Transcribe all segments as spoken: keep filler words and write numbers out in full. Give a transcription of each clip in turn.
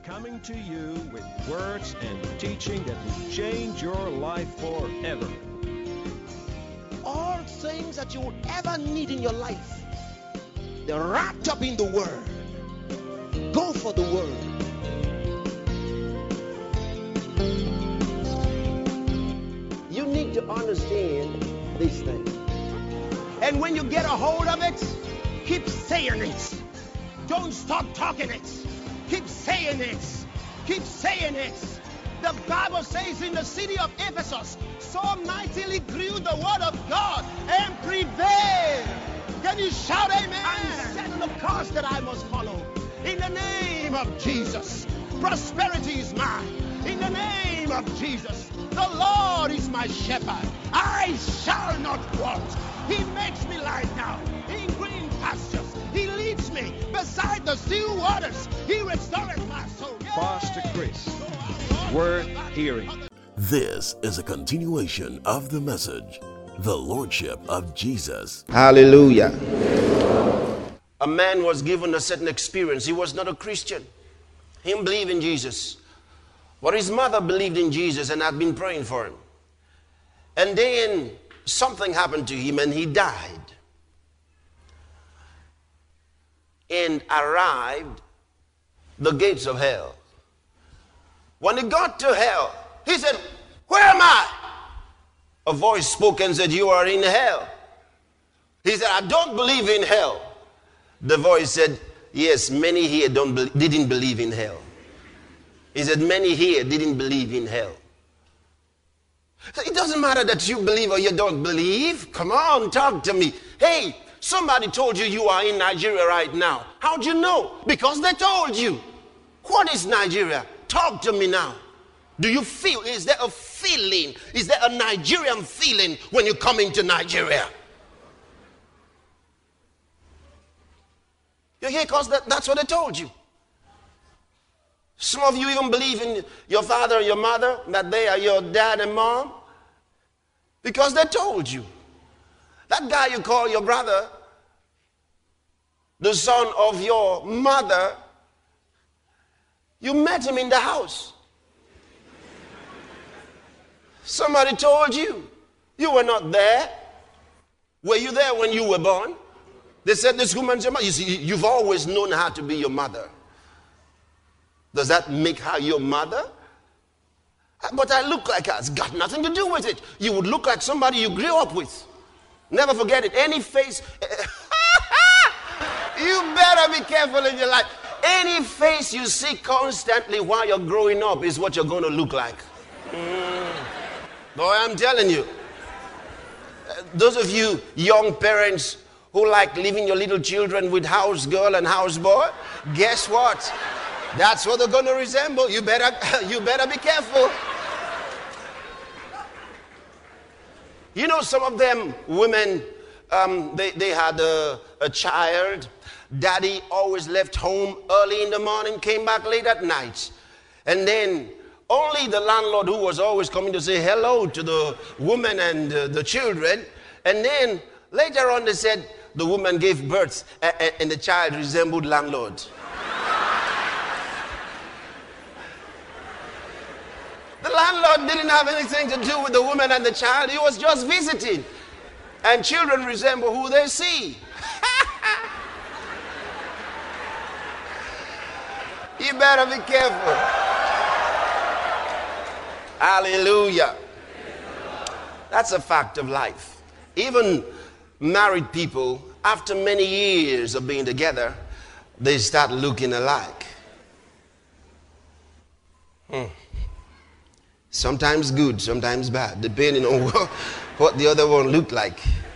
coming to you with words and teaching that will change your life forever. All things that you will ever need in your life, they're wrapped up in the Word. Go for the Word. You need to understand these things. And when you get a hold of it, keep saying it. Don't stop talking it. Keep saying it. Keep saying it. The Bible says in the city of Ephesus, so mightily grew the word of God and prevailed. Can you shout amen? And set the course that I must follow. In the name of Jesus, prosperity is mine. In the name of Jesus, the Lord is my shepherd. I shall not want. He makes me lie down in green pastures. He leads me beside the still waters. He restores my soul. Yay! Pastor Chris, worth hearing. This is a continuation of the message, the Lordship of Jesus. Hallelujah. A man was given a certain experience. He was not a Christian. He didn't believe in Jesus. But his mother believed in Jesus and had been praying for him. And then something happened to him and he died. And arrived the gates of hell. When he got to hell, he said, "Where am I?" A voice spoke and said, "You are in hell." He said, "I don't believe in hell." The voice said, "Yes, many here don't be- didn't believe in hell." He said, "Many here didn't believe in hell." So it doesn't matter that you believe or you don't believe. Come on, talk to me. Hey, somebody told you you are in Nigeria right now. How'd you know? Because they told you. What is Nigeria? Talk to me now. Do you feel, is there a feeling? Is there a Nigerian feeling when you come into Nigeria? You're here because that, that's what they told you. Some of you even believe in your father and your mother, that they are your dad and mom, because they told you. That guy you call your brother, the son of your mother, you met him in the house. Somebody told you. You were not there. Were you there when you were born? They said this woman's your mother. You see, you've always known how to be your mother. Does that make her your mother? But I look like her. It's got nothing to do with it. You would look like somebody you grew up with. Never forget it. Any face, you better be careful in your life. Any face you see constantly while you're growing up is what you're going to look like. Mm. Boy, I'm telling you. Uh, those of you young parents who like leaving your little children with house girl and house boy, guess what? That's what they're going to resemble. You better, you better be careful. You know, some of them women, um, they, they had a, a child. Daddy always left home early in the morning, came back late at night. And then only the landlord, who was always coming to say hello to the woman and uh, the children. And then later on they said the woman gave birth and, and the child resembled landlord. The landlord didn't have anything to do with the woman and the child. He was just visiting. And children resemble who they see. You better be careful. Hallelujah. That's a fact of life. Even married people, after many years of being together, they start looking alike. Hmm. Sometimes good, sometimes bad, depending on what, what the other one looked like.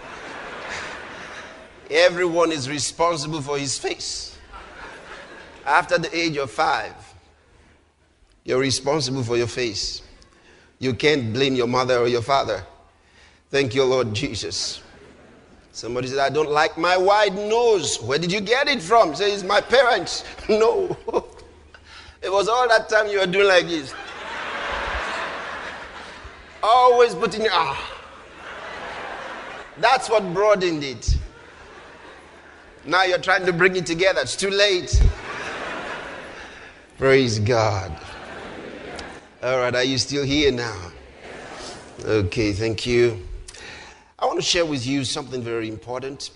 Everyone is responsible for his face. After the age of five, you're responsible for your face. You can't blame your mother or your father. Thank you, Lord Jesus. Somebody said, "I don't like my wide nose." Where did you get it from? Say, "It's my parents." No. It was all that time you were doing like this. Always putting your, ah. That's what broadened it. Now you're trying to bring it together. It's too late. Praise God. All right, are you still here now? Okay, thank you. I want to share with you something very important.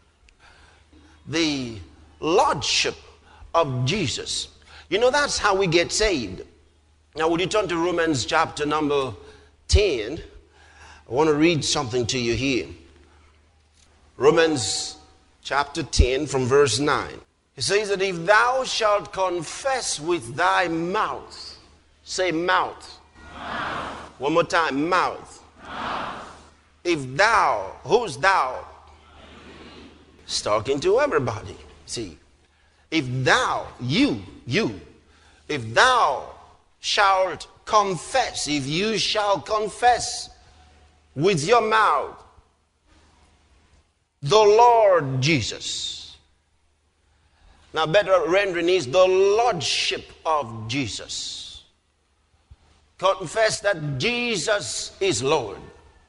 The Lordship of Jesus. You know, that's how we get saved. Now, would you turn to Romans chapter number ten? I want to read something to you here. Romans chapter ten from verse nine. It says that if thou shalt confess with thy mouth, say mouth. Mouth. One more time, mouth. Mouth. If thou, who's thou? It's talking to everybody. See, if thou, you, you, if thou shalt confess, if you shall confess with your mouth the Lord Jesus. Now, better rendering is the Lordship of Jesus. Confess that Jesus is Lord.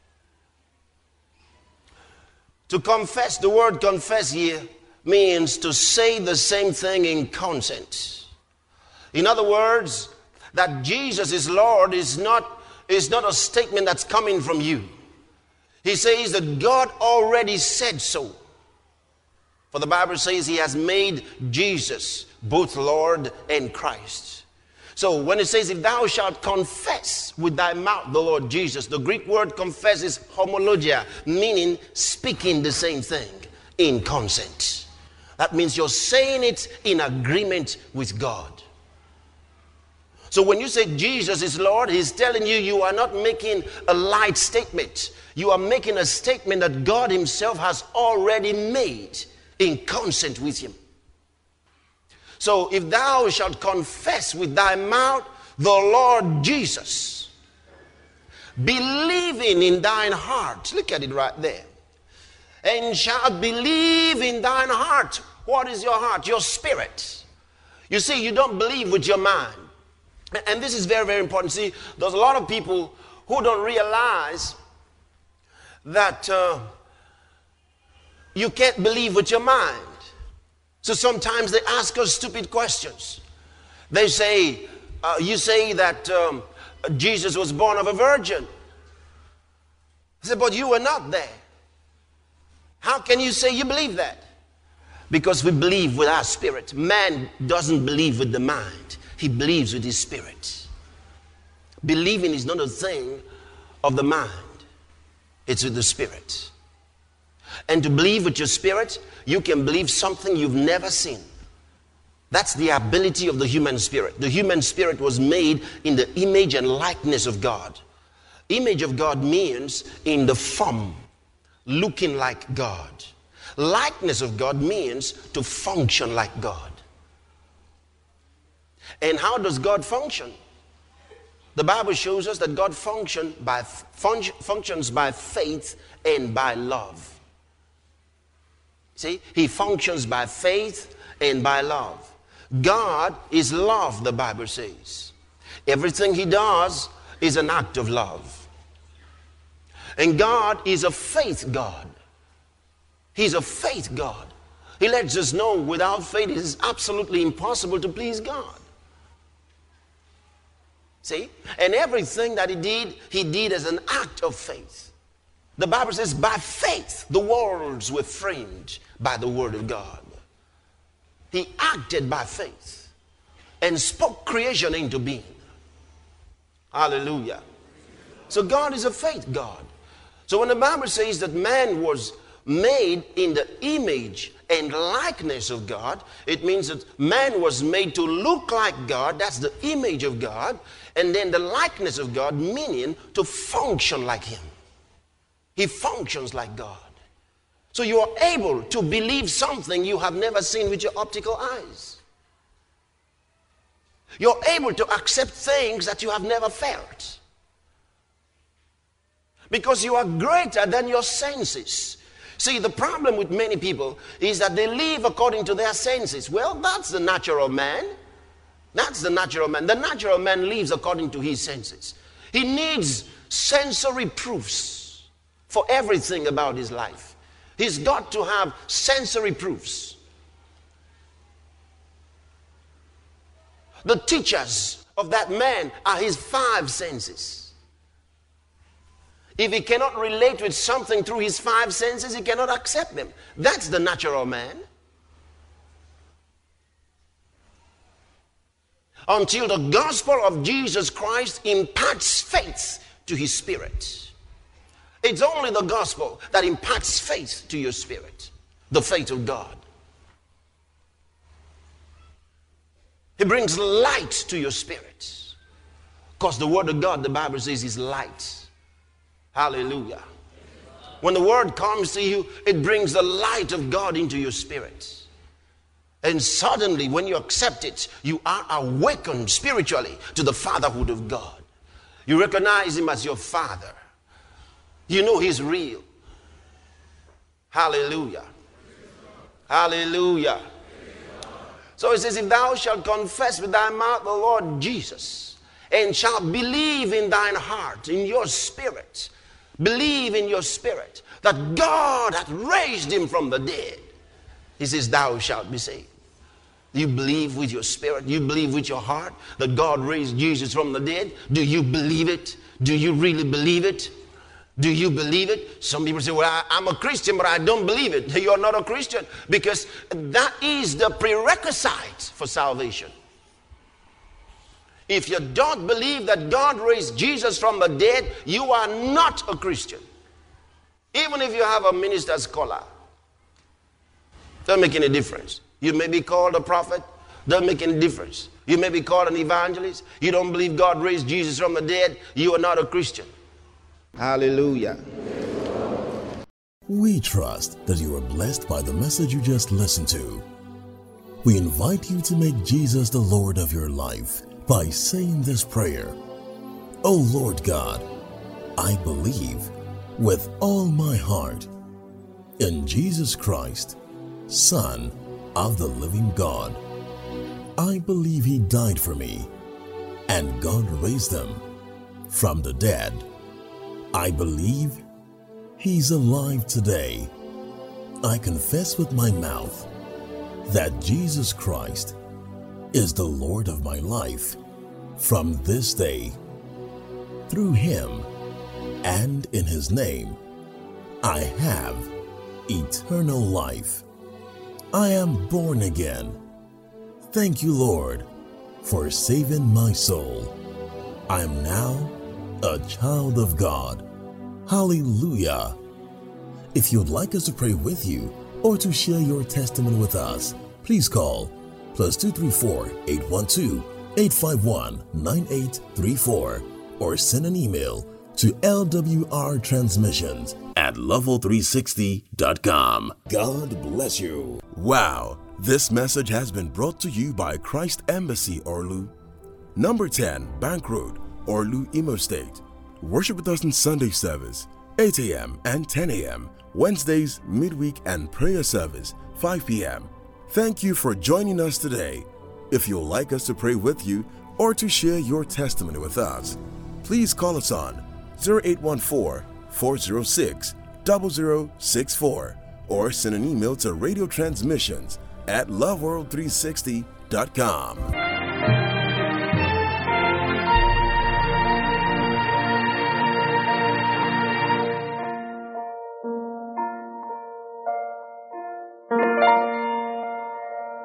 To confess, the word confess here means to say the same thing in consent. In other words, that Jesus is Lord is not, is not a statement that's coming from you. He says that God already said so. For the Bible says he has made Jesus both Lord and Christ. So when it says, if thou shalt confess with thy mouth the Lord Jesus, the Greek word confess is homologia, meaning speaking the same thing in consent. That means you're saying it in agreement with God. So when you say Jesus is Lord, he's telling you you are not making a light statement. You are making a statement that God himself has already made in consent with him. So if thou shalt confess with thy mouth the Lord Jesus, believing in thine heart, look at it right there, and shalt believe in thine heart. What is your heart? Your spirit. You see, you don't believe with your mind. And this is very, very important. See, there's a lot of people who don't realize that uh, you can't believe with your mind. So sometimes they ask us stupid questions. They say, uh, you say that um, Jesus was born of a virgin. I said, but you were not there. How can you say you believe that? Because we believe with our spirit. Man doesn't believe with the mind. He believes with his spirit. Believing is not a thing of the mind. It's with the spirit. And to believe with your spirit, you can believe something you've never seen. That's the ability of the human spirit. The human spirit was made in the image and likeness of God. Image of God means in the form, looking like God. Likeness of God means to function like God. And how does God function? The Bible shows us that God function by, fun, functions by faith and by love. See, he functions by faith and by love. God is love, the Bible says. Everything he does is an act of love. And God is a faith God. He's a faith God. He lets us know without faith it is absolutely impossible to please God. See? And everything that he did, he did as an act of faith. The Bible says, by faith, the worlds were framed by the word of God. He acted by faith and spoke creation into being. Hallelujah. So God is a faith God. So when the Bible says that man was made in the image and likeness of God, it means that man was made to look like God. That's the image of God. And then the likeness of God, meaning to function like him. He functions like God. So you are able to believe something you have never seen with your optical eyes. You're able to accept things that you have never felt. Because you are greater than your senses. See, the problem with many people is that they live according to their senses. Well, that's the natural man. That's the natural man. The natural man lives according to his senses. He needs sensory proofs for everything about his life. He's got to have sensory proofs. The teachers of that man are his five senses. If he cannot relate with something through his five senses, he cannot accept them. That's the natural man. Until the gospel of Jesus Christ imparts faith to his spirit. It's only the gospel that imparts faith to your spirit. The faith of God. He brings light to your spirit. Because the word of God, the Bible says, is light. Hallelujah. When the word comes to you, it brings the light of God into your spirit. And suddenly, when you accept it, you are awakened spiritually to the fatherhood of God. You recognize him as your father. You know he's real. Hallelujah. Hallelujah. So it says, if thou shalt confess with thy mouth the Lord Jesus, and shalt believe in thine heart, in your spirit, believe in your spirit, that God hath raised him from the dead, he says, thou shalt be saved. You believe with your spirit, you believe with your heart that God raised Jesus from the dead. Do you believe it? Do you really believe it? Do you believe it? Some people say, well, I, I'm a Christian, but I don't believe it. You're not a Christian, because that is the prerequisite for salvation. If you don't believe that God raised Jesus from the dead, you are not a Christian. Even if you have a minister's collar, doesn't make any difference. You may be called a prophet, doesn't make any difference. You may be called an evangelist. You don't believe God raised Jesus from the dead, you are not a Christian. Hallelujah. We trust that you are blessed by the message you just listened to. We invite you to make Jesus the Lord of your life by saying this prayer. O Lord God, I believe with all my heart in Jesus Christ, Son of the living God. I believe he died for me, and God raised him from the dead. I believe he's alive today. I confess with my mouth that Jesus Christ is the Lord of my life from this day. Through him and in his name, I have eternal life. I am born again. Thank you, Lord, for saving my soul. I am now a child of God. Hallelujah. If you'd like us to pray with you or to share your testimony with us, please call plus two three four, eight one two, eight five one, nine eight three four or send an email to L W R transmissions at level three sixty dot com. God bless you. Wow, this message has been brought to you by Christ Embassy Orlu, number ten Bank Road, Orlu, Imo State. Worship with us in Sunday service, eight a.m. and ten a.m. Wednesdays, midweek and prayer service, five p.m. Thank you for joining us today. If you'd like us to pray with you or to share your testimony with us, please call us on zero eight one four, four zero six, zero zero six four or send an email to radio transmissions at love world three sixty dot com.